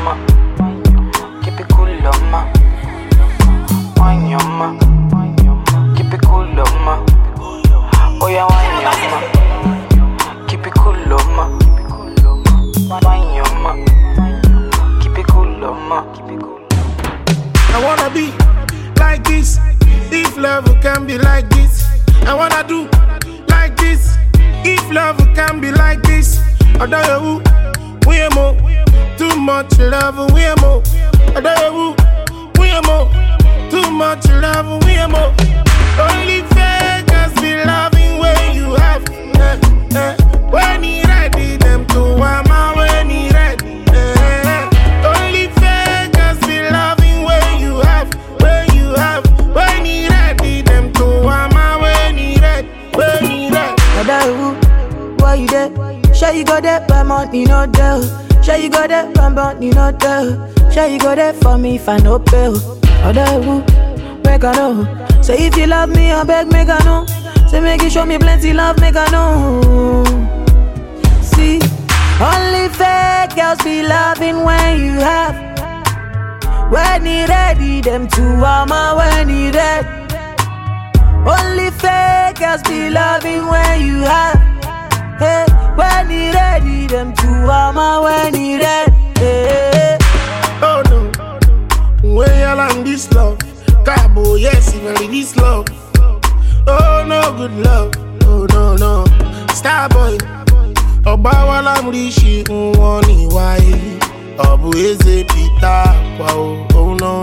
Keep it cool, ma. Wine your ma. Keep it cool, ma. Oh yeah, wine your ma. Keep it cool, ma. Wine your ma. Keep it cool, ma. I wanna be like this. If love can be like this, I wanna do like this. If love can be like this, I don't know we are more. Too much love, we are more. I don't know we are more. Too much love, we are more. Only fakers be loving when you have. When he ready, them to mama when he ready. Only fakers be loving when you have. When he ready, them to mama when he ready. When he ready. Why you there? Sure you got that by money, no there. Sure you got that by money, no there. Sure you got that for me if I no pay. Make I know. Say if you love me, I beg, make I know. Say make you show me plenty love, make I know. See, only fake girls be loving when you have. When he ready, them two mama when he ready. Only fake girls be loving when you have. Hey, when he ready, them two mama when he ready. Hey. Oh no, when y'all on this love, Cabo, yes, even this love. Oh no, good love. Oh no, Starboy. Oba wala mrishi unwani wai. Obu eze pita wow. Oh no.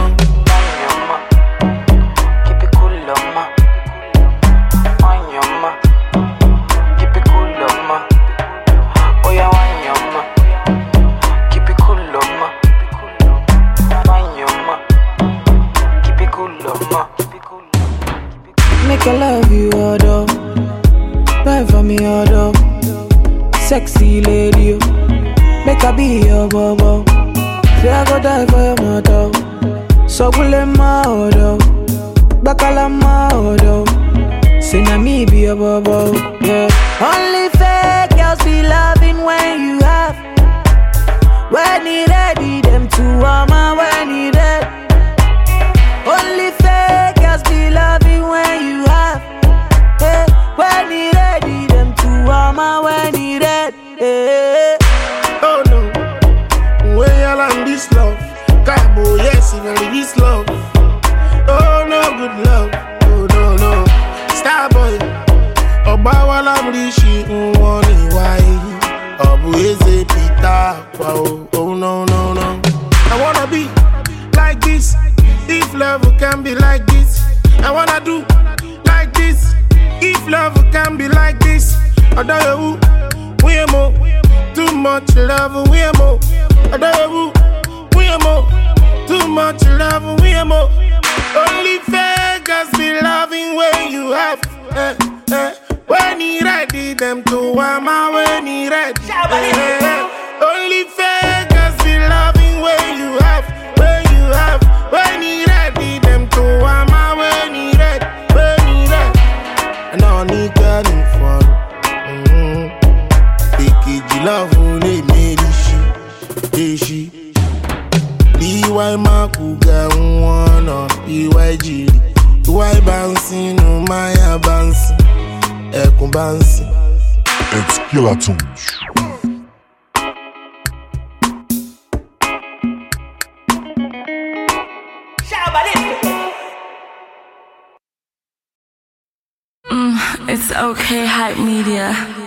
Keep it cool, ma. Wine your ma. Keep it cool, ma. Oh yeah, wine your ma. Keep it cool, ma. Wine your ma. Keep it cool, ma. Make I love you, order. Buy for me, order. Sexy lady, make I be your bobo. Say I go die for your mother. So will my order. Bakala my order. Say na me be your bobo. Yeah. Only fake girls be loving when you have. When he ready, them two mama when he ready. Only fake girls be loving when you have. Hey, when he ready, them two mama when he ready. Hey. Oh no, when y'all on this love, Cabo, yes, even this love. Oh no, good love. Oh no, Starboy. Oba wala mrishi unwani wai. Obu eze pita wow. Oh no. I wanna be like this. If love can be like this, I wanna do like this. If love can be like this, I don't know we are more. Too much love, we are more. I don't know we are more. Too much love, we are more. Only fakers be loving when you have. When he ready, them to mama when he ready. Only fakers be loving when you have. When he ready, them to mama when he ready. And I need God in fun. Picky love only made she. DY Makuga one DY Jili. DY bouncing no Maya bouncing. Eko bouncing. It's Killer Tunes. It's okay, Hype Media.